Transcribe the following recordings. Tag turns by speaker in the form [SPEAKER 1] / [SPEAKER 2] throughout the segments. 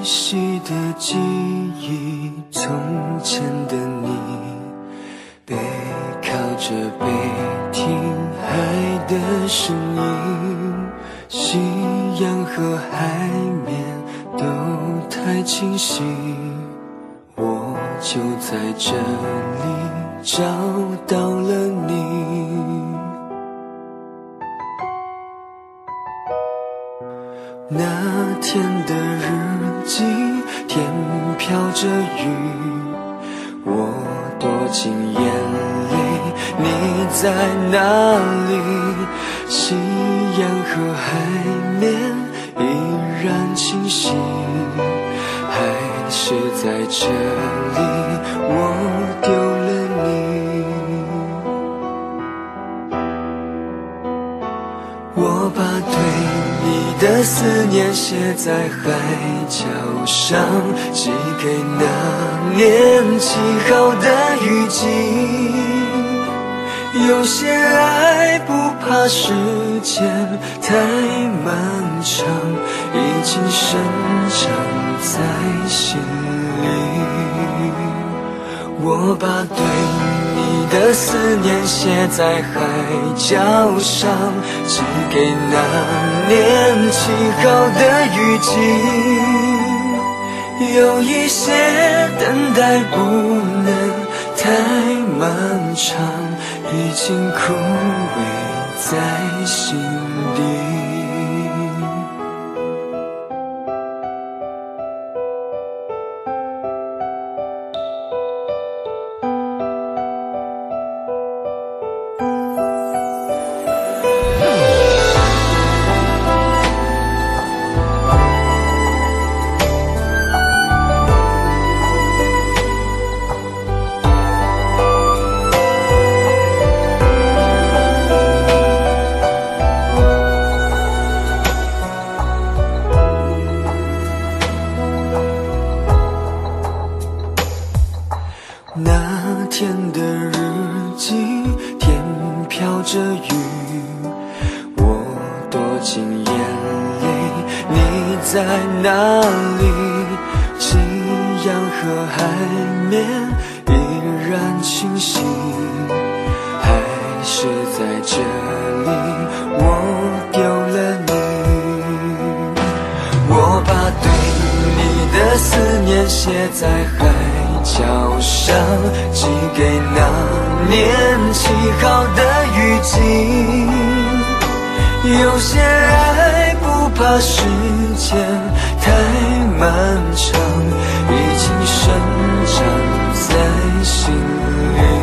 [SPEAKER 1] 稀的记忆，从前的你，背靠着背听海的声音，夕阳和海面都太清晰，我就在这里找到了你。那天的日记，天飘着雨，我躲进眼泪，你在哪里？夕阳和海面依然清晰，还是在这里我丢了你。我把对你的思念写在海角上，寄给那年起好的雨季。有些爱不怕时间太漫长，已经生长在心里。我把对你的思念写在海角上，寄给那年起好的雨季。有一些等待不能太漫长，已经枯萎在心底。那天的日记，天飘着雨，我躲进眼泪，你在哪里？夕阳和海面依然清晰，还是在这里我丢了你。我把对你的思念写在海角上，寄给那年起好的雨季。有些爱不怕时间太漫长，已经生长在心里。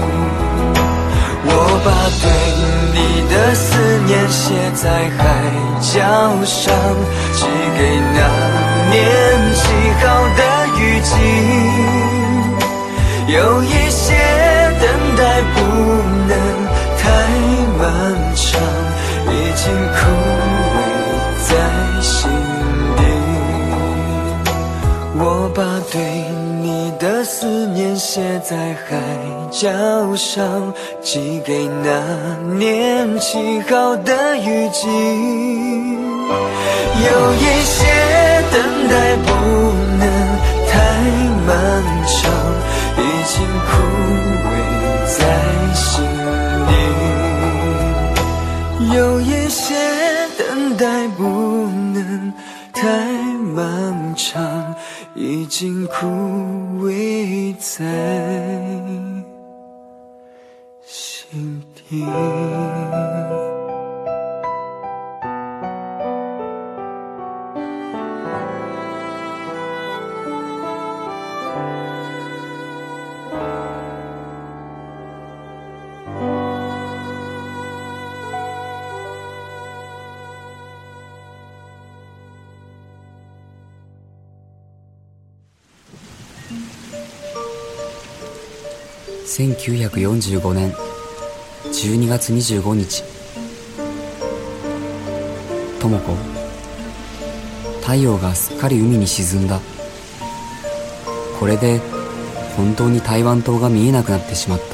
[SPEAKER 1] 我把对你的思念写在海角上，寄给那年起好的雨季。有一些等待不能太漫长，已经枯萎在心底。我把对你的思念写在海角上，寄给那年起好的雨季。有一些等待不能太漫长，已经枯萎在心里。有一些等待不能太漫长，已经枯萎在心底。
[SPEAKER 2] 1945年12月25日、智子、太陽がすっかり海に沈んだ。これで本当に台湾島が見えなくなってしまった。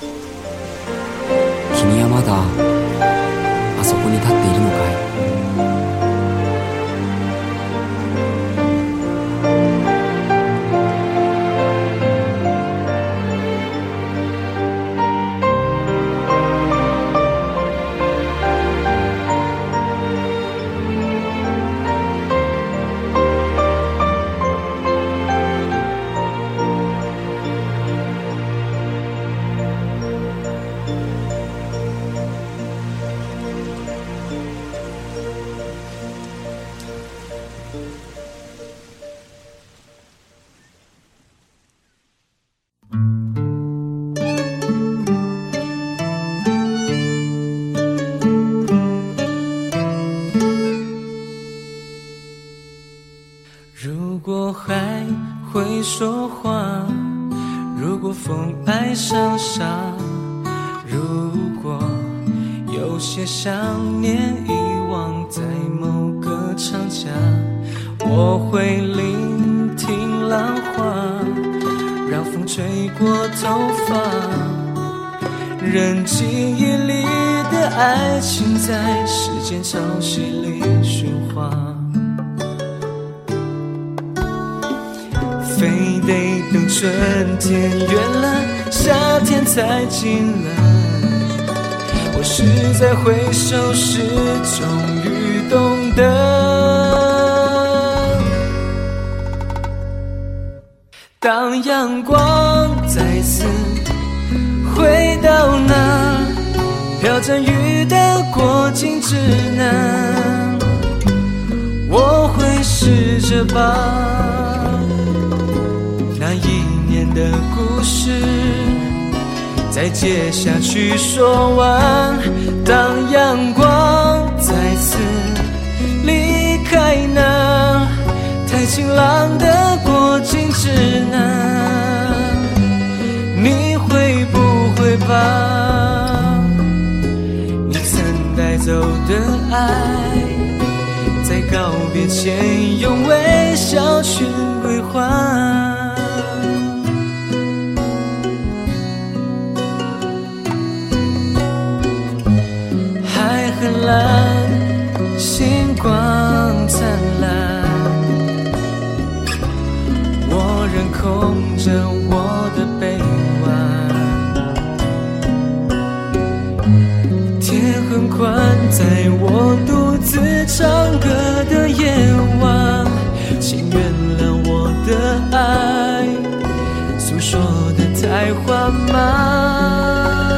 [SPEAKER 2] 君はまだあそこに立っているのかい。
[SPEAKER 1] 风爱上沙。如果有些想念遗忘在某个长假，我会聆听浪花，让风吹过头发，任记忆里的爱情在时间潮汐里喧哗。非得等春天远了，夏天才进来，我是在回首时终于懂得，当阳光再次回到那飘着雨的过境之南，我会试着把那一年的故事再接下去说完。当阳光再次离开那太晴朗的过境之南，你会不会把你曾带走的爱，在告别前用微笑去归还？海很蓝，星光灿烂，我仍空着我的臂弯，天很宽，在我独自唱歌的夜晚，请原谅我的爱诉说的太缓慢。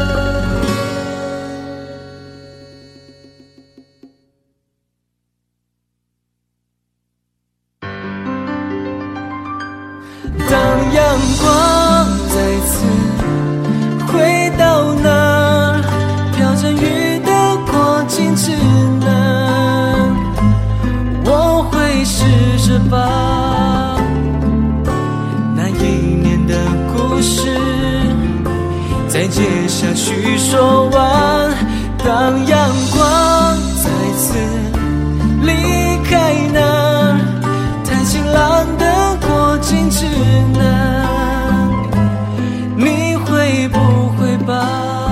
[SPEAKER 1] 当阳光再次回到那飘着雨的过境之南，我会试着把那一年的故事再接下去说完。当阳光再次离开那太晴朗的过境之南，你会不会把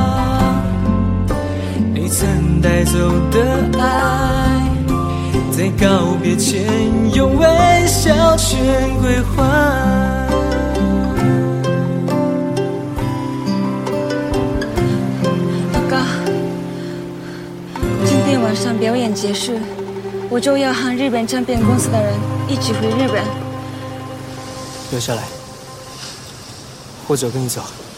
[SPEAKER 1] 你曾带走的爱，在告别前用微笑全归还？
[SPEAKER 3] 报告，今天晚上表演结束，我就要和日本唱片公司的人一起回日本。
[SPEAKER 1] 留下来，或者跟你走。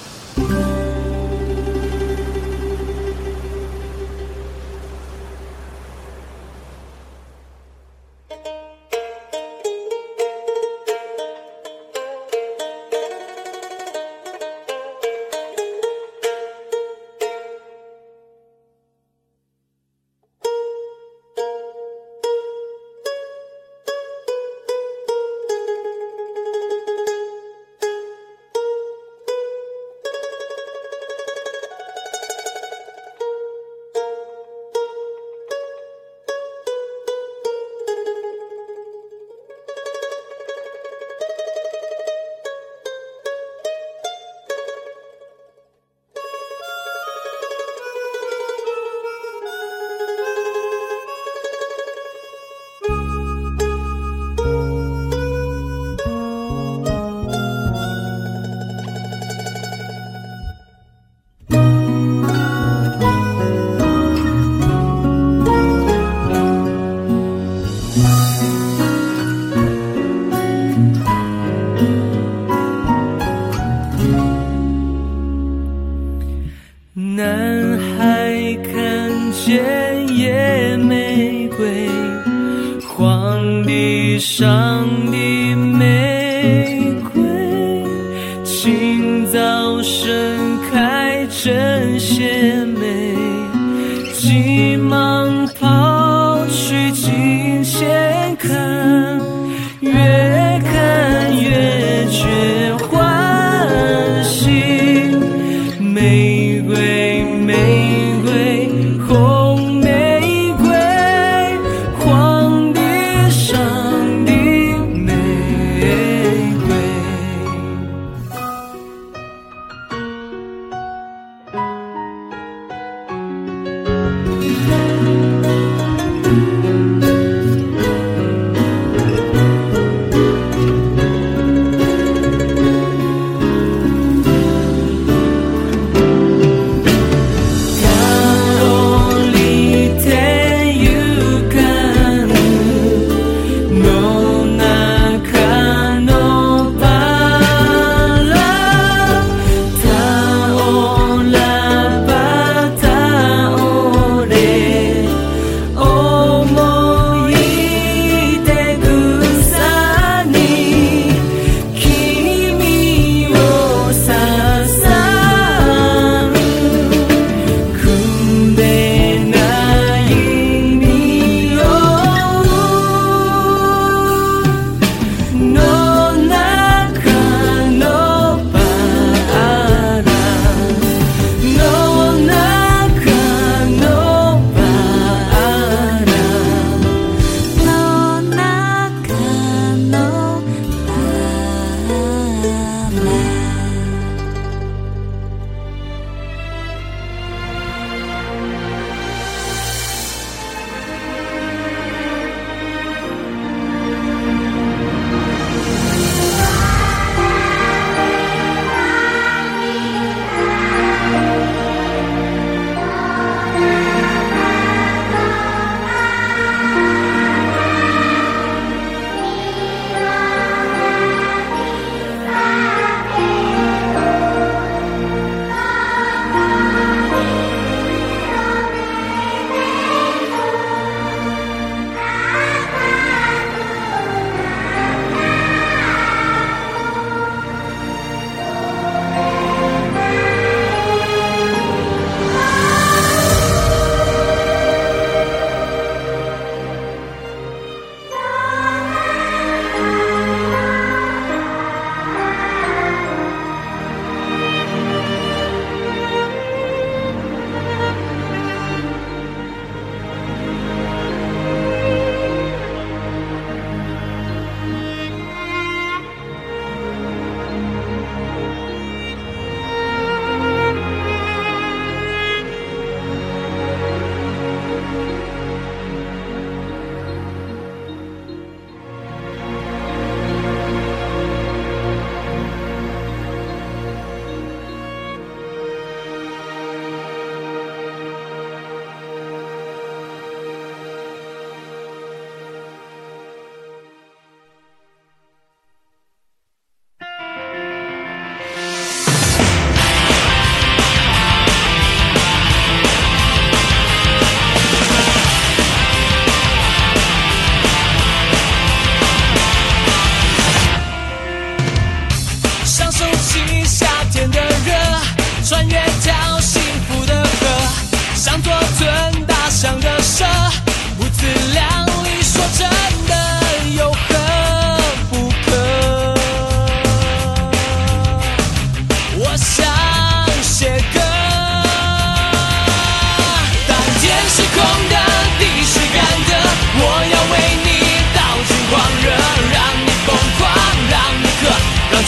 [SPEAKER 1] 南海看见野玫瑰，荒地上的玫瑰，清早盛开真鲜美，急忙跑去近前看，越看越觉欢喜。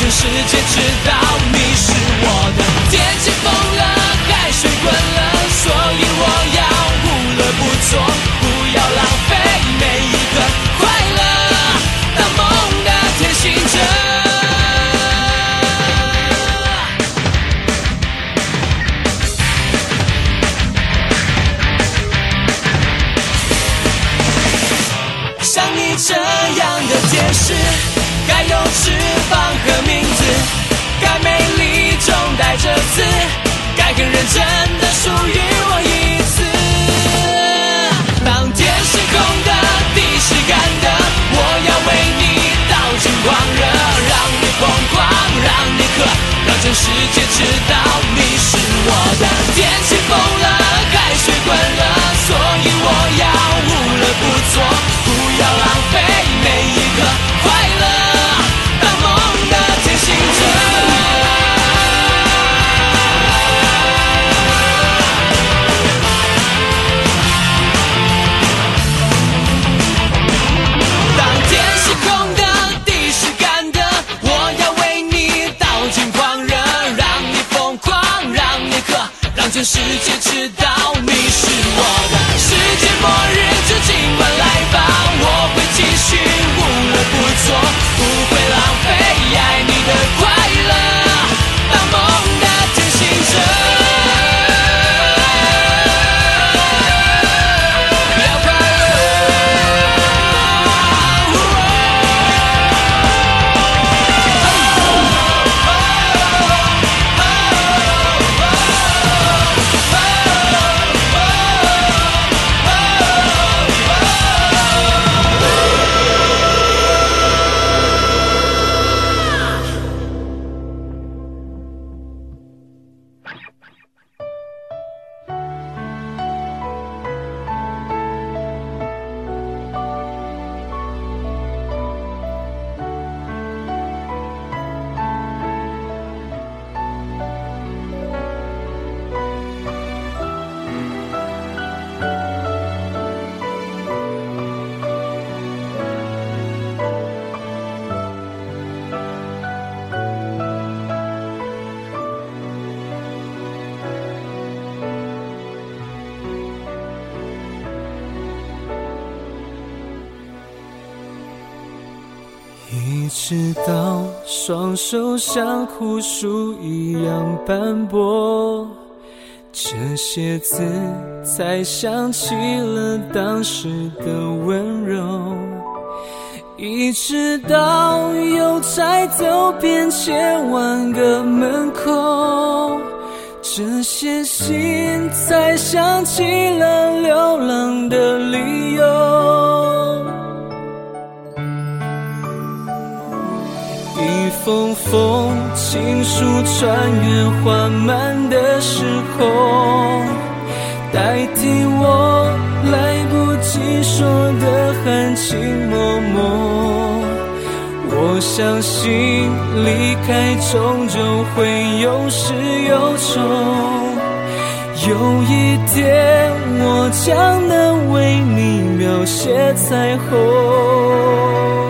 [SPEAKER 4] 全世界知道你是我的。天气疯了，海水滚了，所以我要无乐不作，不要浪费每一个快乐，当梦的天行者。像你这样的天使，该有翅膀和名字，该美丽中带着刺，该很认真的属于我一次。当天是空的，地是干的，我要为你倒进狂热，让你疯狂，让你渴，让全世界知道你是我的。天气疯了，海水滚了，所以我要无乐不作，不要浪费每一个快乐，当梦的天行者。当天是空的，地是干的，我要为你倒进狂热，让你疯狂，让你渴，让全世界知道你是我的。世界末日就尽管来吧，我会继续无乐不作，不会浪费爱你的快乐，当梦的天行者。要快乐。一直到双手像枯树一样斑驳，这些字才想起了当时的温柔。一直到邮差走遍千万个门口，这些信才想起了流浪的理由。一封封情书穿越缓慢的时空，代替我来不及说的含情脉脉。我相信离开终究会有始有终，有一天我将能为你描写彩虹。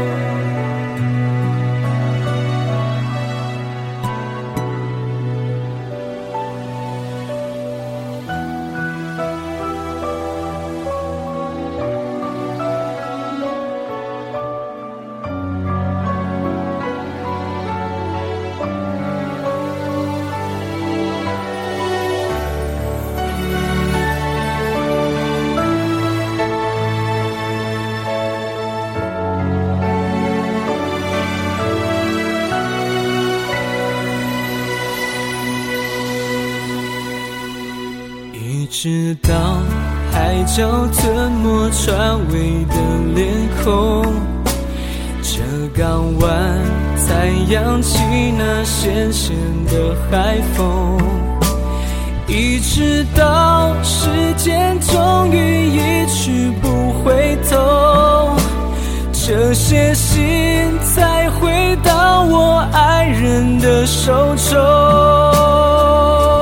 [SPEAKER 4] 直到海角吞没船尾的脸孔，这港湾才扬起那咸咸的海风。一直到时间终于一去不回头，这些信才回到我爱人的手中。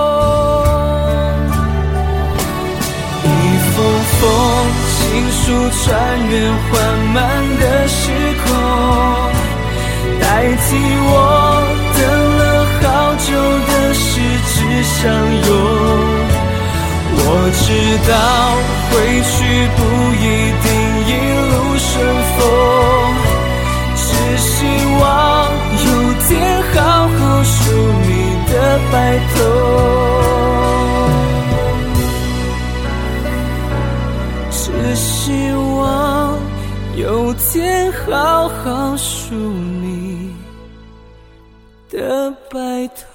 [SPEAKER 4] 情书穿越缓慢的时空，代替我相拥。我知道回去不一定一路顺风，只希望有天好好梳你的白头，只希望有天好好梳你的白头。